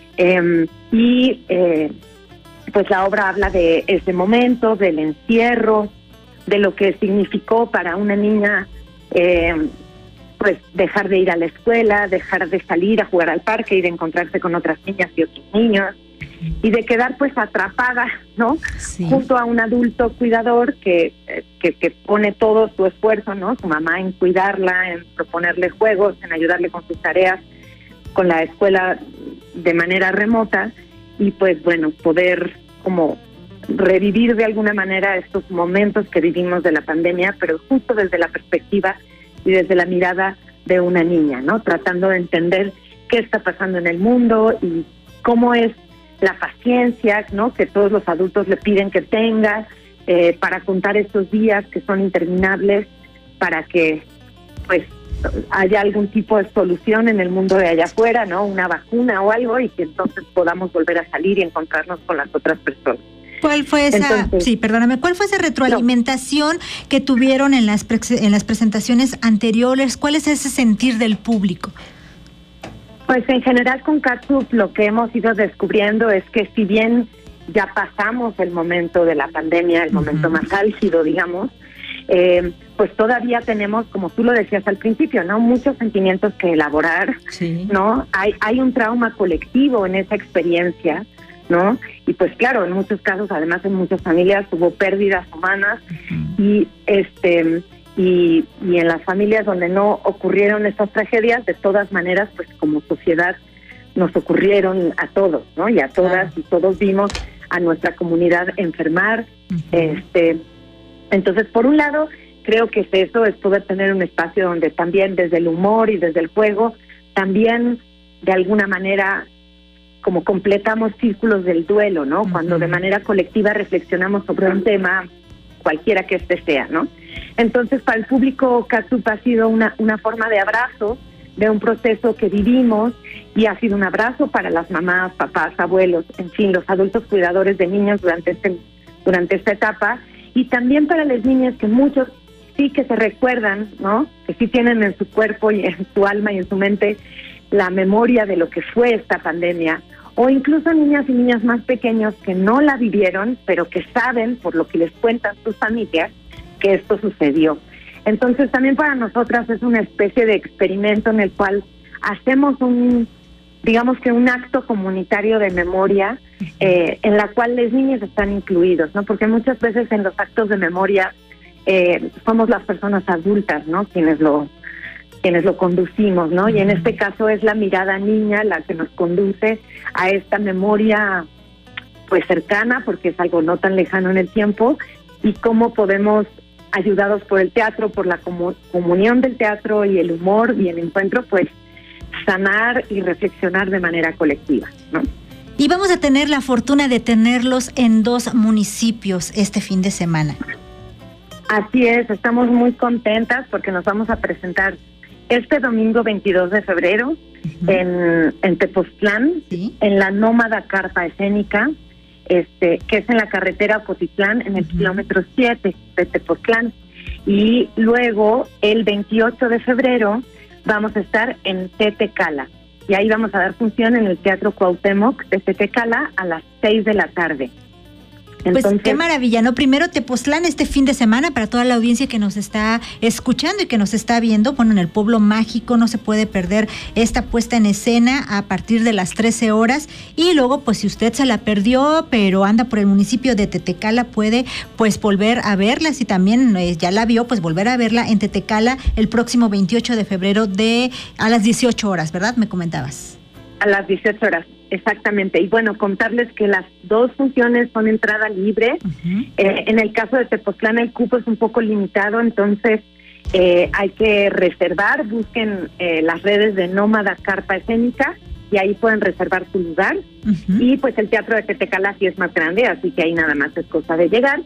pues la obra habla de ese momento, del encierro, de lo que significó para una niña pues dejar de ir a la escuela, dejar de salir a jugar al parque y de encontrarse con otras niñas y otros niños, y de quedar pues atrapada, ¿no? Sí. Junto a un adulto cuidador que pone todo su esfuerzo, ¿no? Su mamá, en cuidarla, en proponerle juegos, en ayudarle con sus tareas, con la escuela de manera remota, y pues bueno, poder como revivir de alguna manera estos momentos que vivimos de la pandemia, pero justo desde la perspectiva y desde la mirada de una niña, ¿no? Tratando de entender qué está pasando en el mundo y cómo es la paciencia, ¿no? Que todos los adultos le piden que tenga para contar estos días que son interminables, para que pues haya algún tipo de solución en el mundo de allá afuera, ¿no? Una vacuna o algo, y que entonces podamos volver a salir y encontrarnos con las otras personas. ¿Cuál fue esa, ¿cuál fue esa retroalimentación que tuvieron en las presentaciones anteriores? ¿Cuál es ese sentir del público? Pues en general con Katsu lo que hemos ido descubriendo es que si bien ya pasamos el momento de la pandemia, el momento más álgido, digamos, pues todavía tenemos, como tú lo decías al principio, ¿no? Muchos sentimientos que elaborar, ¿no? Hay un trauma colectivo en esa experiencia, ¿no? Y pues claro, en muchos casos, además en muchas familias hubo pérdidas humanas, y y en las familias donde no ocurrieron estas tragedias, de todas maneras, pues como sociedad nos ocurrieron a todos, ¿no? Y a todas y todos vimos a nuestra comunidad enfermar. Entonces, por un lado, creo que eso es poder tener un espacio donde también desde el humor y desde el juego, también de alguna manera como completamos círculos del duelo, ¿no? Cuando de manera colectiva reflexionamos sobre un tema, cualquiera que sea, ¿no? Entonces, para el público, Catsup ha sido una forma de abrazo de un proceso que vivimos, y ha sido un abrazo para las mamás, papás, abuelos, en fin, los adultos cuidadores de niños durante esta etapa, y también para las niñas que muchos sí que se recuerdan, ¿no? Que sí tienen en su cuerpo y en su alma y en su mente la memoria de lo que fue esta pandemia, o incluso niñas y niños más pequeños que no la vivieron, pero que saben, por lo que les cuentan sus familias, que esto sucedió. Entonces también para nosotras es una especie de experimento en el cual hacemos digamos que un acto comunitario de memoria, en la cual los niños están incluidos, ¿no? Porque muchas veces en los actos de memoria somos las personas adultas, ¿no? Quienes lo conducimos, ¿no? Y en este caso es la mirada niña la que nos conduce a esta memoria pues cercana, porque es algo no tan lejano en el tiempo, y cómo podemos, ayudados por el teatro, por la comunión del teatro y el humor y el encuentro, pues sanar y reflexionar de manera colectiva, ¿no? Y vamos a tener la fortuna de tenerlos en 2 municipios este fin de semana. Así es, estamos muy contentas porque nos vamos a presentar este domingo 22 de febrero en Tepoztlán, en la Nómada Carpa Escénica, que es en la carretera Ocotitlán, en el kilómetro 7 de Tepoztlán. Y luego, el 28 de febrero, vamos a estar en Tetecala. Y ahí vamos a dar función en el Teatro Cuauhtémoc de Tetecala a las 6 de la tarde. Entonces, pues qué maravilla, ¿no? Primero Tepoztlán este fin de semana para toda la audiencia que nos está escuchando y que nos está viendo. Bueno, en el Pueblo Mágico no se puede perder esta puesta en escena a partir de las 13 horas. Y luego, pues si usted se la perdió, pero anda por el municipio de Tetecala, puede pues volver a verla. Si también ya la vio, pues volver a verla en Tetecala el próximo 28 de febrero a las 18 horas, ¿verdad? Me comentabas. A las 18 horas. Exactamente, y bueno, contarles que las 2 funciones son entrada libre. En el caso de Tepoztlán el cupo es un poco limitado, entonces hay que reservar. Busquen las redes de Nómada Carpa Escénica y ahí pueden reservar su lugar. Y pues el Teatro de Tetecala sí es más grande, así que ahí nada más es cosa de llegar.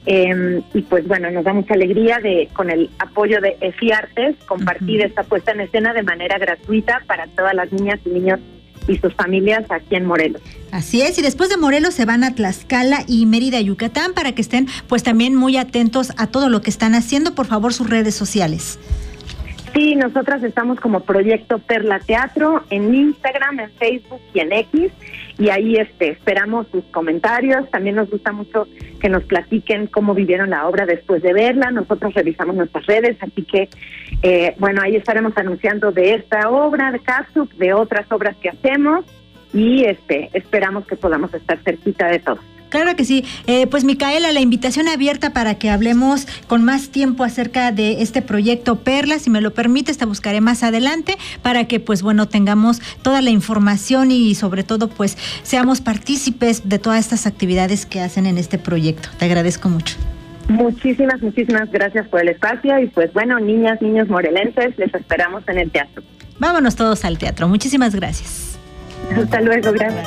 Y pues bueno, nos da mucha alegría con el apoyo de EFI Artes compartir esta puesta en escena de manera gratuita para todas las niñas y niños y sus familias aquí en Morelos. Así es, y después de Morelos se van a Tlaxcala y Mérida, Yucatán, para que estén pues también muy atentos a todo lo que están haciendo. Por favor, sus redes sociales. Sí, nosotras estamos como Proyecto Perla Teatro en Instagram, en Facebook y en X, y ahí esperamos sus comentarios. También nos gusta mucho que nos platiquen cómo vivieron la obra después de verla. Nosotros revisamos nuestras redes, así que bueno, ahí estaremos anunciando de esta obra de Catsup, de otras obras que hacemos, y esperamos que podamos estar cerquita de todos. Claro que sí. Pues Micaela, la invitación abierta para que hablemos con más tiempo acerca de este proyecto Perla. Si me lo permites, te buscaré más adelante para que pues bueno tengamos toda la información y sobre todo pues seamos partícipes de todas estas actividades que hacen en este proyecto. Te agradezco mucho. Muchísimas gracias por el espacio y pues bueno, niñas, niños morelenses, les esperamos en el teatro. Vámonos todos al teatro. Muchísimas gracias. Hasta luego, gracias.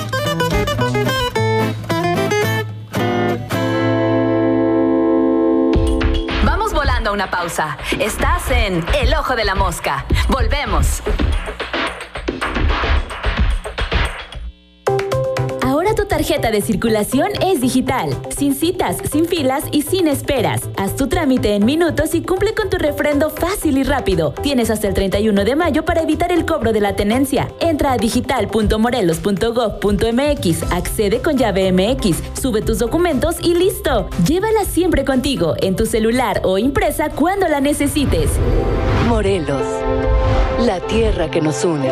A una pausa. Estás en El Ojo de la Mosca. Volvemos. Ahora tu tarjeta de circulación es digital, sin citas, sin filas y sin esperas. Haz tu trámite en minutos y cumple con tu refrendo fácil y rápido. Tienes hasta el 31 de mayo para evitar el cobro de la tenencia. Entra a digital.morelos.gov.mx, accede con llave MX, sube tus documentos y listo. Llévala siempre contigo, en tu celular o impresa cuando la necesites. Morelos, la tierra que nos une.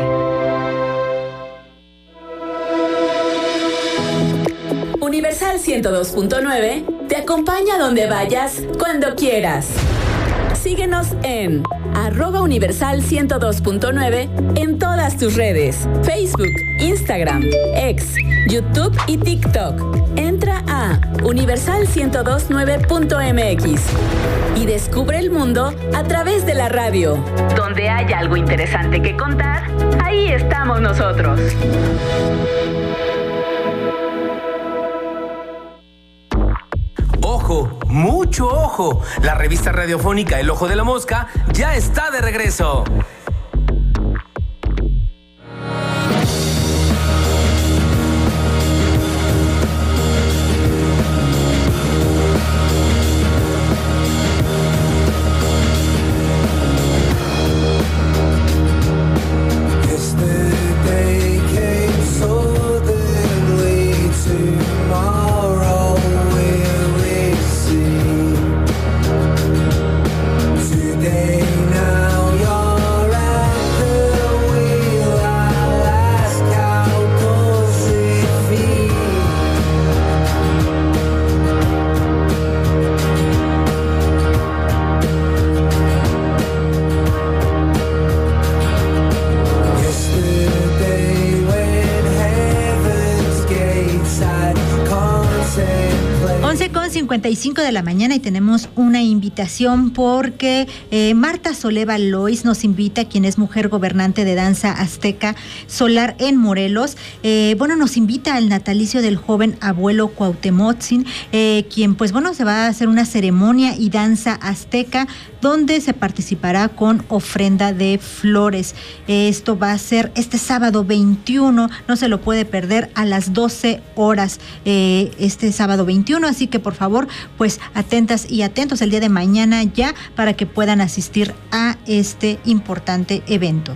Universal 102.9 te acompaña donde vayas, cuando quieras. Síguenos en @universal102.9 en todas tus redes: Facebook, Instagram, X, YouTube y TikTok. Entra a universal1029.mx y descubre el mundo a través de la radio. Donde haya algo interesante que contar, ahí estamos nosotros. Ojo, mucho ojo. La revista radiofónica El Ojo de la Mosca ya está de regreso. Con 55 de la mañana y tenemos una invitación porque Marta Soleva Lois nos invita, quien es mujer gobernante de danza azteca solar en Morelos. Nos invita al natalicio del joven abuelo Cuauhtemotzin, quien se va a hacer una ceremonia y danza azteca donde se participará con ofrenda de flores. Esto va a ser este sábado 21, no se lo puede perder, a las 12 horas este sábado 21, así que por favor, pues atentas y atentos el día de mañana ya para que puedan asistir a este importante evento.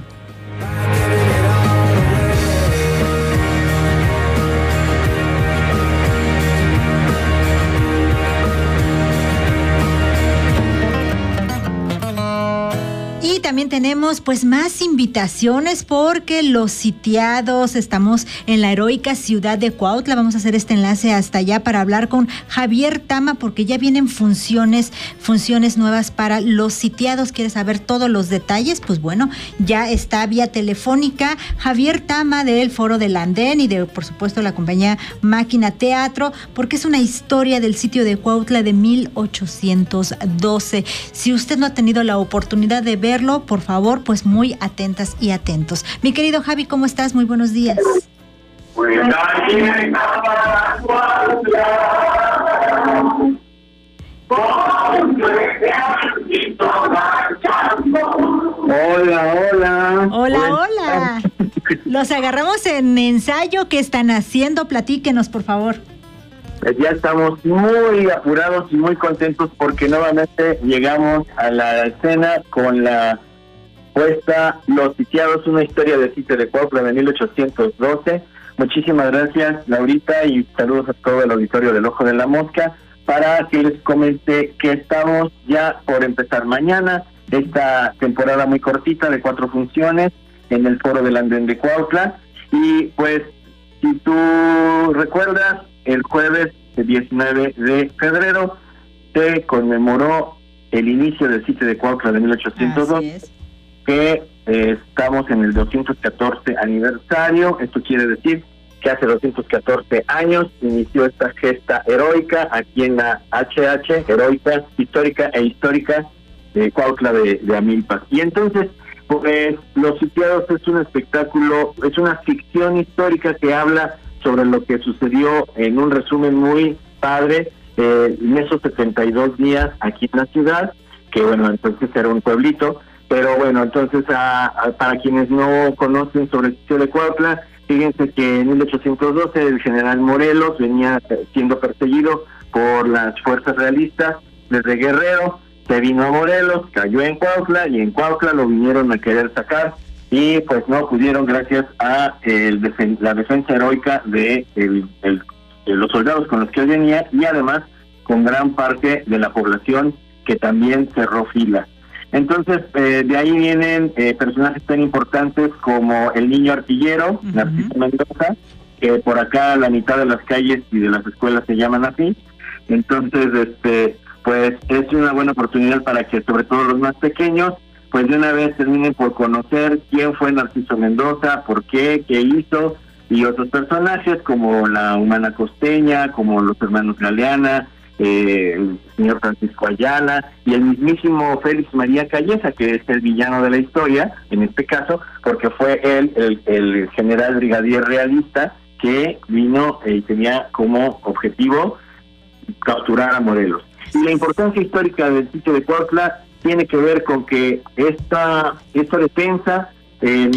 Y también tenemos más invitaciones porque los sitiados, estamos en la heroica ciudad de Cuautla. Vamos a hacer este enlace hasta allá para hablar con Javier Tama porque ya vienen funciones nuevas para los sitiados. ¿Quieres saber todos los detalles? Pues bueno, ya está vía telefónica Javier Tama del Foro del Andén y de, por supuesto, la compañía Máquina Teatro, porque es una historia del sitio de Cuautla de 1812. Si usted no ha tenido la oportunidad de verlo, por favor, pues muy atentas y atentos. Mi querido Javi, ¿cómo estás? Muy buenos días. Hola. Los agarramos en ensayo. ¿Qué están haciendo? Platíquenos, por favor. Ya estamos muy apurados y muy contentos porque nuevamente llegamos a la escena con la puesta Los Sitiados, una historia del sitio de Cuautla de 1812. Muchísimas gracias, Laurita, y saludos a todo el auditorio del Ojo de la Mosca, para que les comente que estamos ya por empezar mañana esta temporada muy cortita de 4 funciones en el Foro del Andén de Cuautla. Y pues, si tú recuerdas, el jueves 19 de febrero se conmemoró el inicio del sitio de Cuautla de 1802, que estamos en el 214 aniversario. Esto quiere decir que hace 214 años inició esta gesta heroica aquí en la HH, heroica, histórica de Cuautla de Amilpas. Y entonces, pues, Los Sitiados es un espectáculo, es una ficción histórica que habla sobre lo que sucedió en un resumen muy padre en esos 72 días aquí en la ciudad, que bueno, entonces era un pueblito, pero bueno, entonces para quienes no conocen sobre el sitio de Cuautla, fíjense que en 1812 el general Morelos venía siendo perseguido por las fuerzas realistas desde Guerrero, se vino a Morelos, cayó en Cuautla y en Cuautla lo vinieron a querer sacar, y pues no pudieron gracias a la defensa heroica de los soldados con los que él venía, y además con gran parte de la población que también cerró filas. Entonces, de ahí vienen personajes tan importantes como el niño artillero, Narciso Mendoza, que por acá la mitad de las calles y de las escuelas se llaman así. Entonces, pues es una buena oportunidad para que sobre todo los más pequeños pues de una vez terminen por conocer quién fue Narciso Mendoza, por qué hizo, y otros personajes como la Humana Costeña, como los hermanos Galeana, el señor Francisco Ayala y el mismísimo Félix María Calleza, que es el villano de la historia, en este caso, porque fue él el general brigadier realista que vino y tenía como objetivo capturar a Morelos. Y la importancia histórica del sitio de Cuautla tiene que ver con que esta defensa les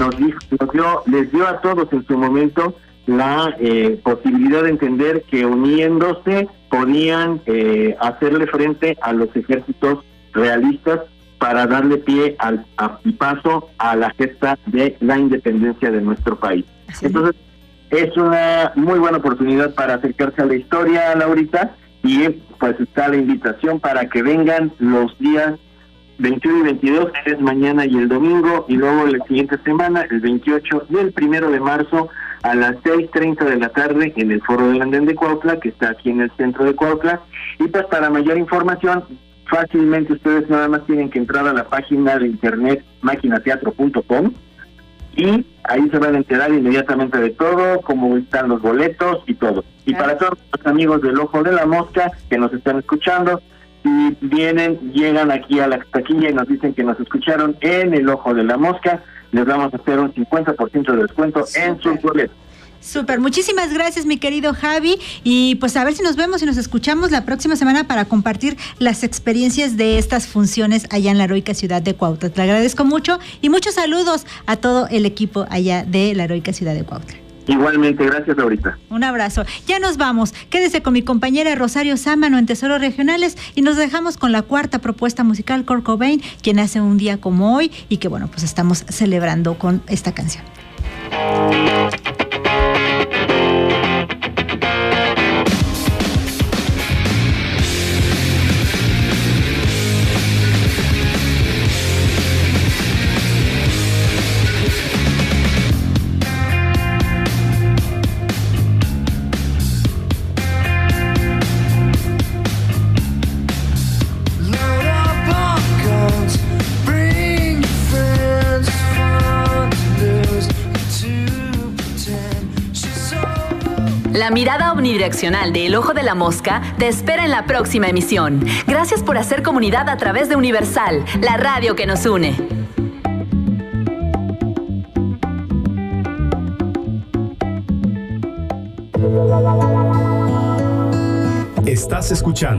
dio a todos en su momento la posibilidad de entender que uniéndose podían hacerle frente a los ejércitos realistas para darle pie y paso a la gesta de la independencia de nuestro país. Sí. Entonces, es una muy buena oportunidad para acercarse a la historia, Laurita, y pues está la invitación para que vengan los días 21 y 22, que es mañana y el domingo, y luego la siguiente semana, el 28 y el 1 de marzo, a las 6:30 de la tarde, en el Foro del Andén de Cuautla, que está aquí en el centro de Cuautla. Y pues para mayor información, fácilmente ustedes nada más tienen que entrar a la página de internet maquinateatro.com y ahí se van a enterar inmediatamente de todo, cómo están los boletos y todo. Y para todos los amigos del Ojo de la Mosca que nos están escuchando, si llegan aquí a la taquilla y nos dicen que nos escucharon en el Ojo de la Mosca, les vamos a hacer un 50% de descuento en sus boletos. Súper, muchísimas gracias, mi querido Javi, y pues a ver si nos vemos y nos escuchamos la próxima semana para compartir las experiencias de estas funciones allá en la heroica ciudad de Cuautla. Te agradezco mucho y muchos saludos a todo el equipo allá de la heroica ciudad de Cuautla. Igualmente, gracias Laurita. Un abrazo. Ya nos vamos. Quédese con mi compañera Rosario Sámano en Tesoros Regionales y nos dejamos con la cuarta propuesta musical, Kurt Cobain, quien hace un día como hoy y que bueno, pues estamos celebrando con esta canción. La mirada omnidireccional de El Ojo de la Mosca te espera en la próxima emisión. Gracias por hacer comunidad a través de Universal, la radio que nos une. Estás escuchando